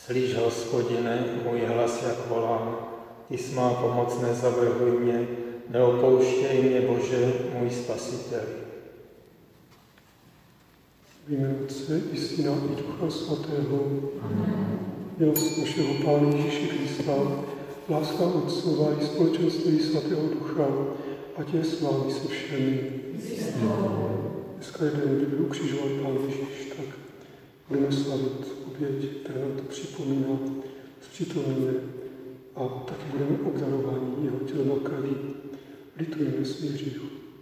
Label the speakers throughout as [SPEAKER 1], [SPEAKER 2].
[SPEAKER 1] Slyš, Hospodine, můj hlas, jak volám, ty jsi má pomoc, nezavrhuj mě, neopouštěj mě, Bože, můj Spasiteli.
[SPEAKER 2] V jménu Otce i Syna i Ducha Svatého. Milost našeho Pána Ježíše Krista, láska Otcova i společenství Svatého Ducha, ať je s vámi se všemi. Dneska je den, kdy byl ukřižován Pán Ježíš, tak budeme slavit oběť, která nám to připomíná, zpřítomněme a taky budeme obdarováni jeho tělem a krví. Litujeme svých hříchů.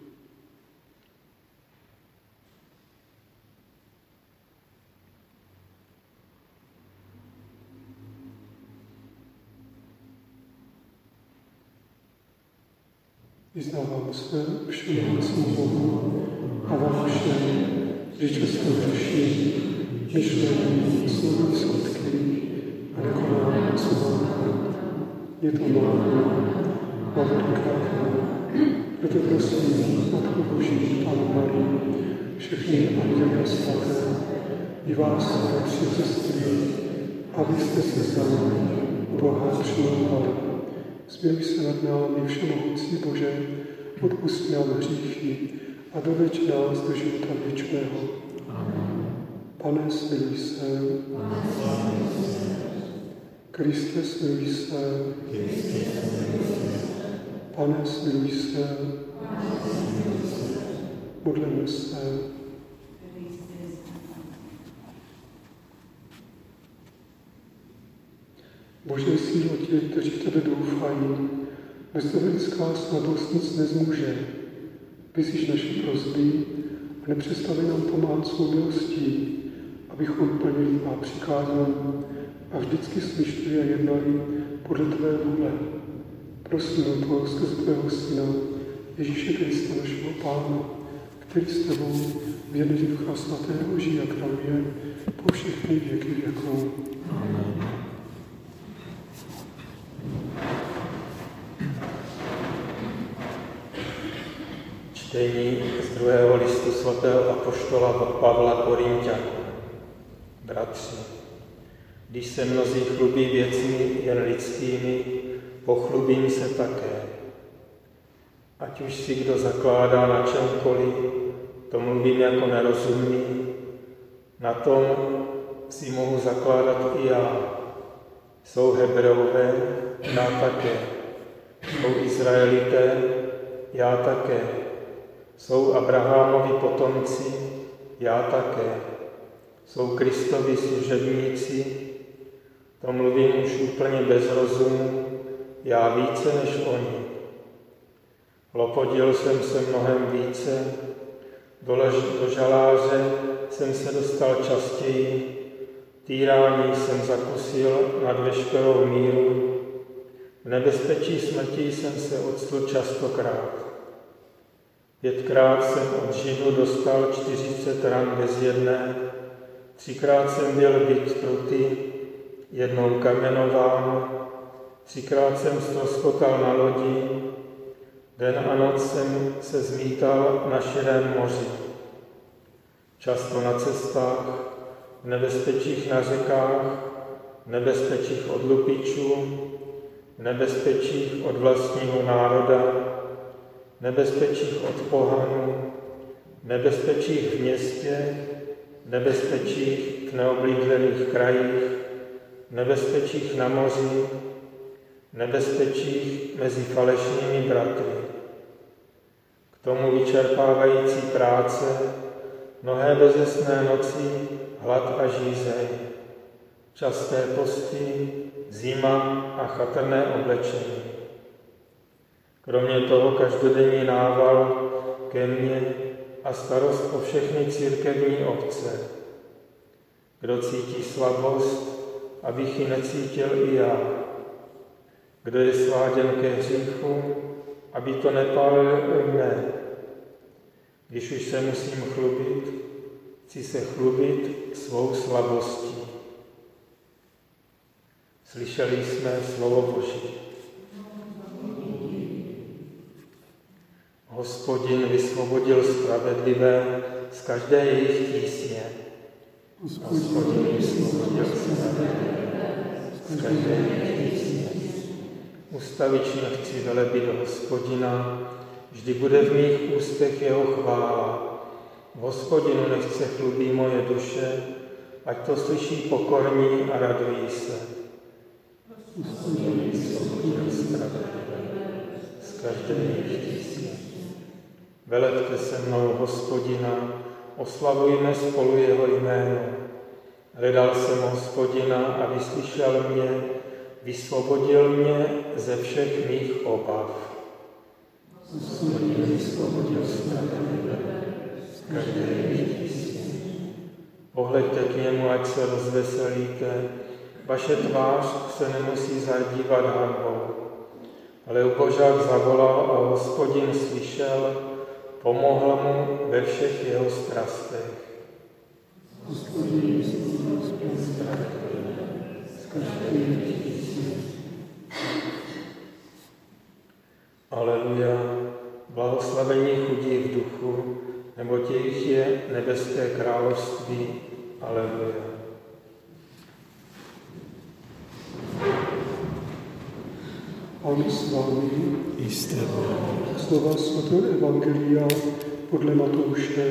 [SPEAKER 2] Vyznávám se všemohoucímu Bohu a vám všem, že často hřeším, myšlení, slovy, skutky a nekonám, co mám. Je to má veliká. Proto prosím, Matku Boží, Pannu Marii, všechny anděly a svaté, i vás, bratři a sestry, abyste se za Boha přimlouvali. Smiluj se nad námi, všemohoucí Bože, odpusť nám hříchy a doveď nás do života věčného. Pane, smiluj se. Kriste, smiluj se. Pane, smiluj se. Modleme se. Bože, sílo těch, kteří v tebe doufají, bez tebe lidská slabost nic nezmůže. Vyslyš naše prosby a nepřestaví nám pomáhat svou milostí, abychom plnili má přikázání a vždycky slyšeli a jednali podle tvé vůle. Prosím o to skrze tvého Syna, Ježíše Krista, našeho Pána, který s tebou v jednotě Ducha Svatého žije a králuje po všechny věky věků. Amen.
[SPEAKER 1] Čtení z 2. listu svatého apoštola Pavla Korinťanům. Bratři, když se mnozí chlubí věcmi jen lidskými, pochlubím se také. Ať už si kdo zakládá na čemkoliv, to mluvím jako nerozumný, na tom si mohu zakládat i já. Jsou Hebreové, já také. Jsou Izraelité, já také. Jsou Abrahamovi potomci, já také. Jsou Kristovi služebníci, to mluvím už úplně bez rozumu, já více než oni. Lopodil jsem se mnohem více, do žaláře jsem se dostal častěji, týrání jsem zakusil nad veškerou míru, v nebezpečí smrti jsem se octl častokrát. 5krát jsem od Židů dostal 40 ran bez jedné, 3krát jsem byl bit pruty, 1 kamenován, 3krát jsem ztroskotal na lodi, den a noc jsem se zmítal na širém moři. Často na cestách, v nebezpečích na řekách, v nebezpečích od lupičů, v nebezpečích od vlastního národa, v nebezpečích od pohanů, v nebezpečích v městě, v nebezpečích v neoblíbených krajích, v nebezpečích na moři, v nebezpečích mezi falešnými bratry. K tomu vyčerpávající práce, mnohé bezesné noci, hlad a žízeň, časté posty, zima a chatrné oblečení. Kromě toho každodenní nával ke mně a starost o všechny církevní obce. Kdo cítí slabost, abych ji necítil i já. Kdo je sváděn ke hříchu, aby to nepálil i mne. Když už se musím chlubit, chci se chlubit svou slabostí. Slyšeli jsme slovo Boží. Hospodin vysvobodil spravedlivé z každé jejich tísně.
[SPEAKER 2] Hospodine, jak se z každé věci.
[SPEAKER 1] Ustavičně chci velebit Hospodina, vždy bude v mých ústech jeho chvála. V Hospodinu nechť se chlubí moje duše, ať to slyší pokorní a radují se. Hospodin, z každé věci. Velepte se mnou Hospodina, oslavujme spolu jeho jméno. Hledal jsem Hospodina a vyslyšel mě, vysvobodil mě ze všech mých obav. Hospodin vysvobodil spravedlivé z každé věci. Pohleďte k němu, ať se rozveselíte, vaše tvář se nemusí zadívat hanbou. Ale ubožák zavolal a Hospodin slyšel, pomohl mu ve všech jeho strastech. Hospodin z každé věci. Aleluja, blahoslavení chudí v duchu, nebo těch je nebeské království. Aleluja.
[SPEAKER 2] Pán s vámi, slova svatého evangelia podle Matouše.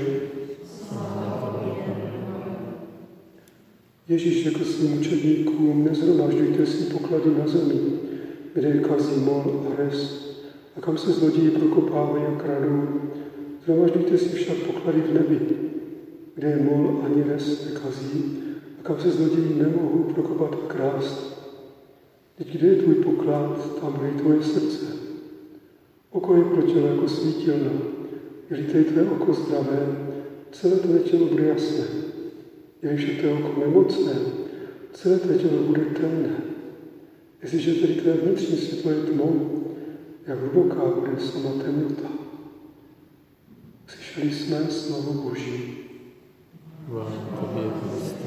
[SPEAKER 2] Ježíš řekl svým učedníkům, nezhromažďujte si poklady na zemi, kde je kazí mol a res, a kam se zloději prokopávají a kradou. Zhromažďujte si však poklady v nebi, kde je mol ani res nekazí, a kam se zloději nemohou prokopat a krást. Teď kde je tvůj poklad, tam bude tvoje srdce. Oko je pro tělo jako svítilna. Je-li je tvé oko zdravé, celé tvé tělo bude jasné. Je-li však tvé oko nemocné, celé tvé tělo bude temné. Jestliže tedy tvé vnitřní světlo je tmou, jak hluboká bude sama temnota. Slyšeli jsme slovo Boží.
[SPEAKER 1] Chvála tobě, Kriste.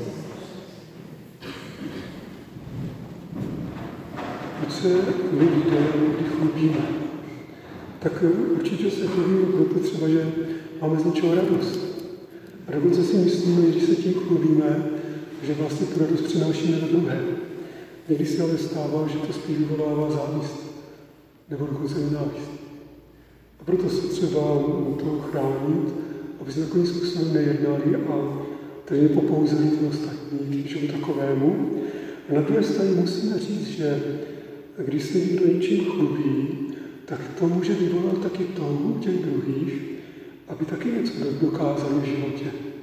[SPEAKER 2] Když se my lidé někdy chlubíme, tak určitě se chlubíme proto třeba, že máme z něčeho radost. A dokonce si myslíme, když se tím chlubíme, že vlastně tu radost přinášíme na druhé. Někdy se ale stává, že to spíš vyvolává závist, nebo dokonce nenávist. A proto se třeba to chránit, aby se takovým způsobem nejednali a tedy nepopouzeli ten ostatní k něčemu takovému. A na druhé straně musíme říct, že když se někdo něčím chlubí, tak to může vyvolat taky touhu těch druhých, aby taky něco dokázali v životě.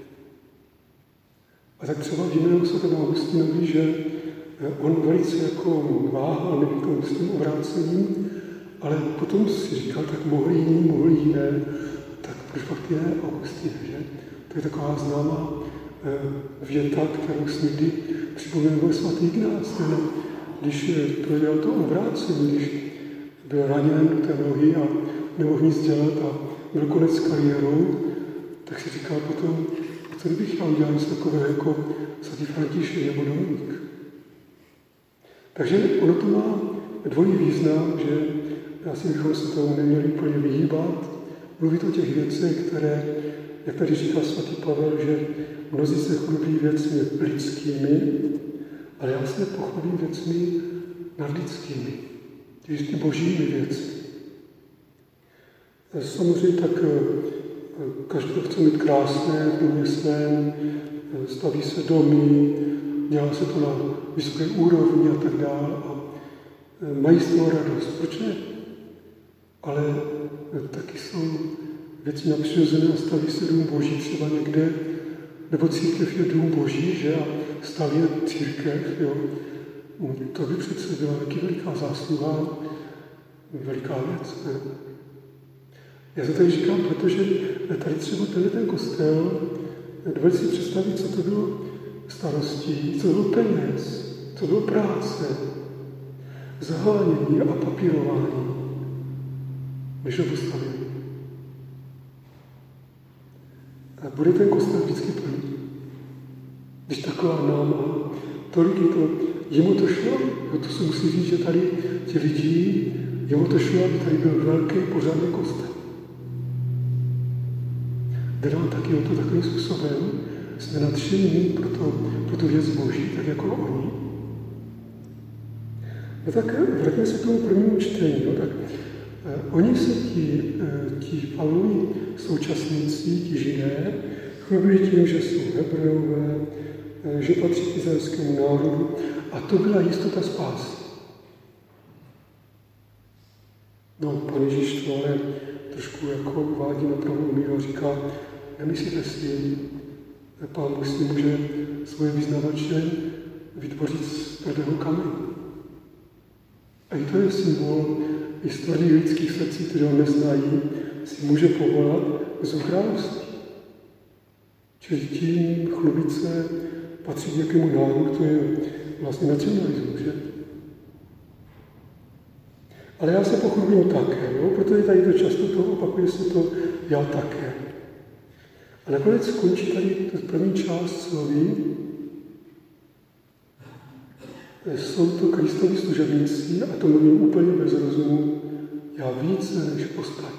[SPEAKER 2] A tak třeba víme o svatém Augustinovi, že on velice jako váhal nebyl s tím obrácením, ale potom si říkal, tak mohli jiné, tak proč pak ty ne, Augustine, že? To je taková známá věta, kterou si někdy připomínal svatý Ignác, když prodělal to obrácení, když byl raněn do té nohy a nemohl nic dělat a byl konec s kariérou, tak si říkal potom, co kdybych já udělal něco takového jako svatý František nebo Dominik. Takže ono to má dvojí význam, že asi bychom se tomu neměli úplně vyhýbat, mluvit o těch věcech, které, jak tady říká svatý Pavel, že mnozí se chlubí věcmi lidskými, ale já se pochlubím věcmi nadlidskými, ty božími věcmi. Samozřejmě tak každý to chce mít krásné v domě svém, staví se domy, dělá se to na vysoké úrovni a tak dále a mají z toho radost. Proč ne? Ale taky jsou věci napřirozené a staví se dům boží třeba někde, nebo církev je dům boží, že? A staví církev, jo? To by přece byla taky veliká zásluha, veliká věc, ne? Já to tady říkám, protože tady třeba ten kostel, dovedete si představit, co to bylo starostí, co to bylo peněz, co to bylo práce, zahánění a papírování, než ho postavili. A bude ten kostel vždycky plný. Když taková náma, tolik je to, jemu to šlo, to se musí říct, že tady ti lidi, jemu to šlo, aby tady byl velký pořádný kostel. Jde nám taky o to takovým způsobem s jsme nadšení pro tu věc Boží, tak jako oni. No tak vraťme se k tomu prvnímu čtení. No, tak, oni se ti Pavlovi současníci, ti Židé, chlubili tím, že jsou Hebrejové, že patří k izraelskému národu a to byla jistota spásy. No, Pan Ježíš to ale trošku jako uvádí na pravou míru a říká, nemyslíte si, Pán Bůh si může svoje vyznavače vytvořit z tvrdého kamene. A i to je symbol i z tvrdých lidských srdcí, které ho neznají, si může povolat z království. Čili tím chlubit se patří k jakému národu, to je vlastně nacionalismus, že? Ale já se pochlubím také, jo? Protože tady to často to opakuje se to já také. A nakonec skončí tady první část slovy. Jsou to Kristovi služebníci, a to mluvím úplně bez rozumu, já více než ostatní.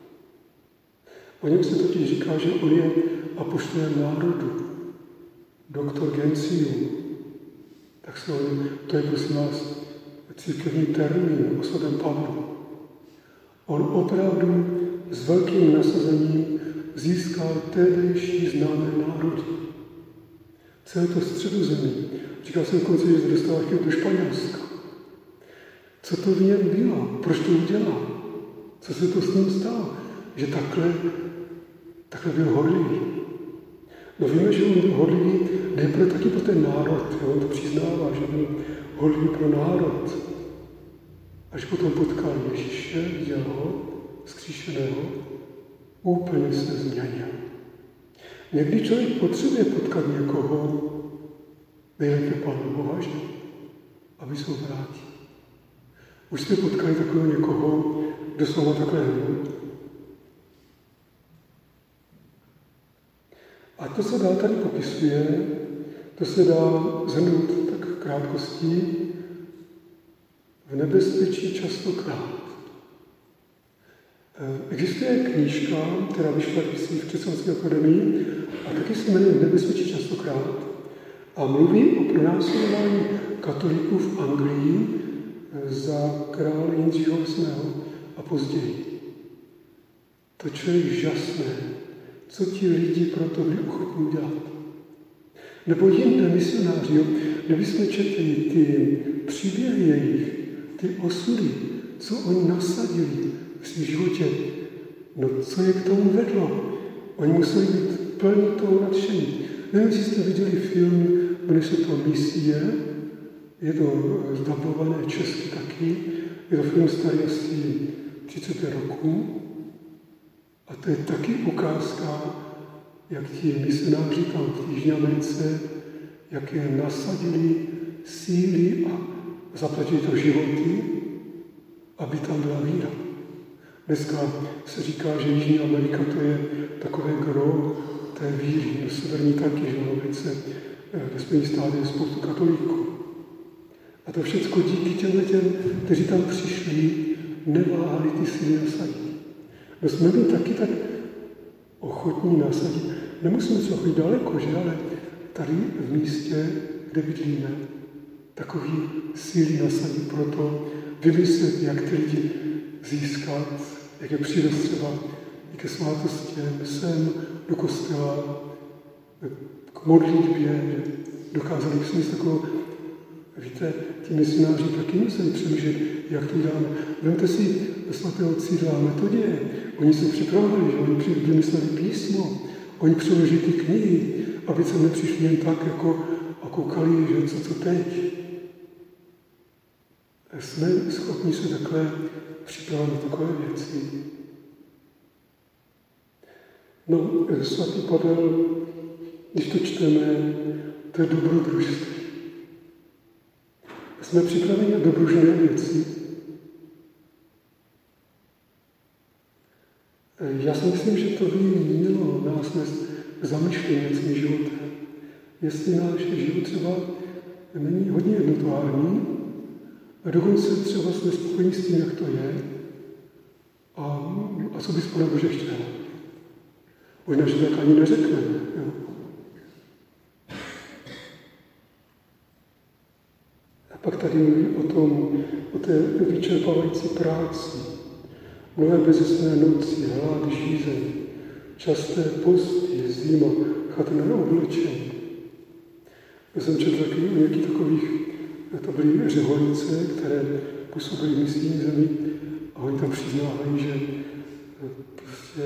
[SPEAKER 2] O něm se totiž říká, že on je apoštolem národu, doktor Gentium. Tak to je prosím vás církevní termín o svatém Pavlu. On opravdu s velkým nasazením získal tehdejší známé národy. Celé to Středozemí. Říkal jsem dokonce, že se dostal do Španělska. Co to v něm bylo? Proč to udělal? Co se to s ním stalo? Že takhle byl horlivý. No víme, že on byl horlivý nejprve taky pro ten národ. On to přiznává, že byl horlivý pro národ. Až potom potkal Ježíše, viděl ho, vzkříšeného, úplně se změnil. Někdy člověk potřebuje potkat někoho, nejlépe Pána Boha, že? Aby se vrátil. Už jste potkali takového někoho, kdo slova takhle nebyl. A to se dál tady popisuje, to se dá zhrnout tak v krátkosti, v nebezpečí častokrát. Existuje knížka, která vyšla v Křesťanské akademii a taky se jmenuje Nebezpečí častokrát a mluví o pronásledování katolíků v Anglii za krále Jindřicha VIII. A později. To člověk žasné, co ti lidi proto byli ochotní dělat. Nebo jinde misionáři, kdybychom četli ty příběhy jejich, ty osudy, co oni nasadili v svém životě, no co je k tomu vedlo? Oni museli být plní toho nadšení. Nevím, jestli jste viděli film, jmenuje se to Misie, je to zdabované česky taky, je to film starý asi 35 roků a to je taky ukázka, jak ti misionáři tam v Jižní Americe, jak je nasadili síly a zaplatili to životy, aby tam byla víra. Dneska se říká, že Jižní Amerika to je takové gro té víry. V severní taky, že v Americe, ve Spojených státech je spoustu katolíků. A to všechno díky těm, kteří tam přišli, neváhali ty síly nasadit. No jsme byli taky tak ochotní nasadit. Nemusíme třeba chodit daleko, že? Ale tady v místě, kde bydlíme, takový síly nasadit pro to, vymyslet, jak ty lidi získat, jak je přivést třeba i ke svátostěm, sem do kostela, k modlitbě, dokázali jsme si takovou, víte, ti misionáři taky museli přemýšlet, jak to děláme. Vemte si svatého Cyrila Metodie, oni se připravili, že oni vymysleli písmo, oni přeložili ty knihy, aby se nepřišli jen tak jako a koukali, že co teď. Jsme schopni se takhle připravit takové věci. No, svatý Pavel, když to čteme, to je dobrodružství. Jsme připraveni na dobrodružné věci. Já si myslím, že to by mělo nás nést zamýšlení nad svým životem. Jestli náš život třeba není hodně jednotvárný, a dokonce třeba jsme spokojení s tím, jak to je, a co bys Pane Bože chtěl. Možná, že tak ani neřekneme. Jo? Pak tady mluví o té vyčerpávající práci, mnohé bezesné noci, hlad, žízeň, časté posty, zima, chatrné oblečení. Já jsem četl taky o nějakých takových, to byly řeholice, které působily v misijní zemi a oni tam přiznávají, že prostě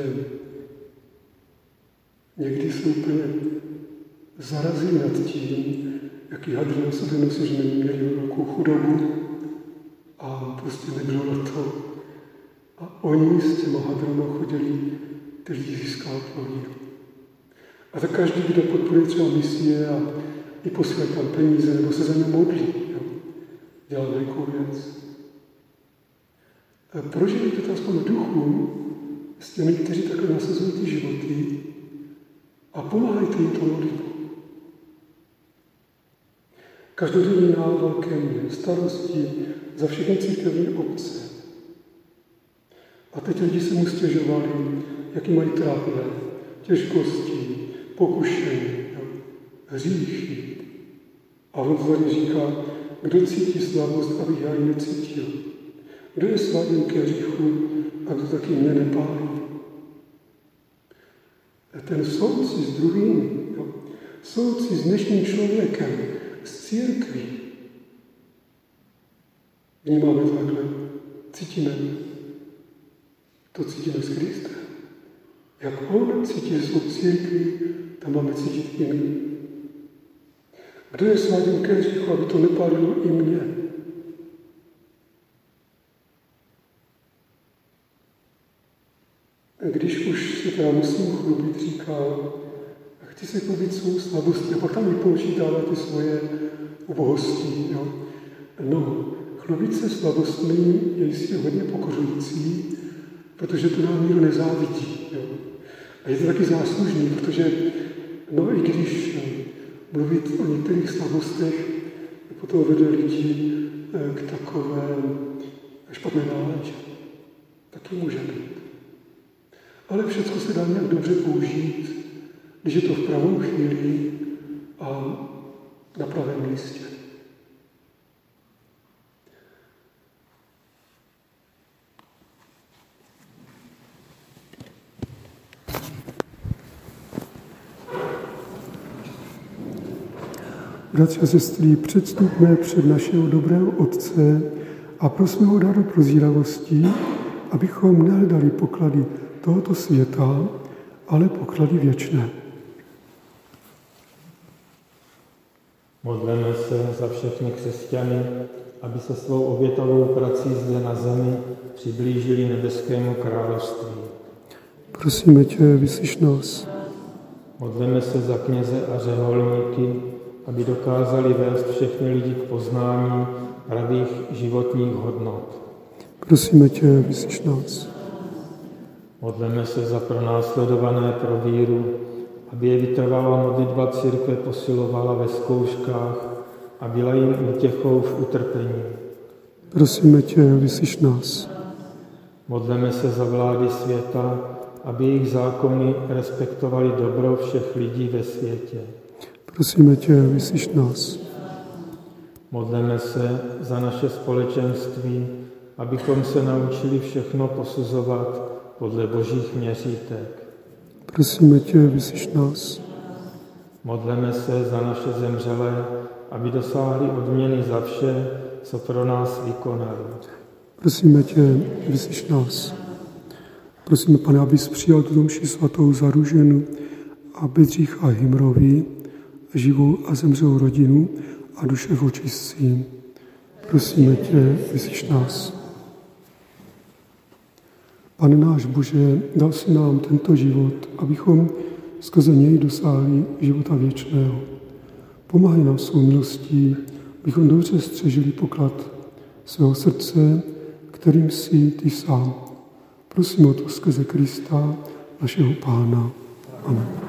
[SPEAKER 2] někdy se úplně zarazí nad tím, jaký hadr na sobě nosí, že neměli velkou chudobu a prostě nebylo na to. A oni s těma hadrama chodili ty lidi získat loni. A tak každý, kdo podporuje třeba misie a i posílají tam peníze, nebo se za ně modlí, jo, dělá velikou věc. Prožijte to aspoň v duchu s těmi, kteří takhle nasazují ty životy a pomáhajte jim to modlitbu. Každodenní nával ke mně, starosti za všechny církevní obce. A teď lidi se mu stěžovali, jaký mají trápné, těžkosti, pokušení, hříchy. A on tady říká, kdo cítí slabost, abych já ji necítil. Kdo je sváděn ke hříchu a kdo taky mě nepálí. Ten soudci s druhým, soudci s dnešním člověkem, s církví. Vnímáme takhle, cítíme. To cítíme s Kristem. Jak on cítí svou církví, tam máme cítit i my. Kdo je sváděn ke hříchu, aby to nepálilo i mě? Když už se teda musím chlubit, říká, chci si chlubit svou slabostí, a pak tam vypočítává ty svoje ubohosti. Jo? No, chlubit se slabostmi je jistě hodně pokořující, protože to nám nikdo nezávidí. Jo? A je to taky záslužný, protože no i když mluvit o některých slabostech potom vede lidi k takové špatné náladě. Taky může být. Ale všechno se dá nějak dobře použít, když je to v pravou chvíli a na pravém místě. Bratři a sestry, předstupme před našeho dobrého Otce a prosme ho dát do prozíravosti, abychom nehledali poklady tohoto světa, ale poklady věčné.
[SPEAKER 1] Modleme se za všechny křesťany, aby se svou obětavou prací zde na zemi přiblížili nebeskému království.
[SPEAKER 2] Prosíme tě, vyslyš nás.
[SPEAKER 1] Modleme se za kněze a řeholníky, aby dokázali vést všechny lidi k poznání pravých životních hodnot.
[SPEAKER 2] Prosíme tě, vyslyš nás.
[SPEAKER 1] Modleme se za pronásledované pro víru, aby je vytrvalá modlitba církve posilovala ve zkouškách a byla jim útěchou v utrpení.
[SPEAKER 2] Prosíme tě, vyslyš nás.
[SPEAKER 1] Modleme se za vlády světa, aby jejich zákony respektovali dobro všech lidí ve světě.
[SPEAKER 2] Prosíme tě, vyslyš nás.
[SPEAKER 1] Modleme se za naše společenství, abychom se naučili všechno posuzovat podle božích měřítek.
[SPEAKER 2] Prosíme tě, vyslyš nás.
[SPEAKER 1] Modleme se za naše zemřelé, aby dosáhli odměny za vše, co pro nás vykonali.
[SPEAKER 2] Prosíme tě, vyslyš nás. Prosíme, Pane, abys přijal tuto mši svatou za Růženu a Bedřicha Himrovi, živou a zemřelou rodinu a duše očistcí. Prosíme tě, vyslyš nás. Pane náš Bože, dal si nám tento život, abychom skrze něj dosáhli života věčného. Pomáhaj nám svou milostí, abychom dobře střežili poklad svého srdce, kterým jsi ty sám. Prosím o to skrze Krista, našeho Pána. Amen.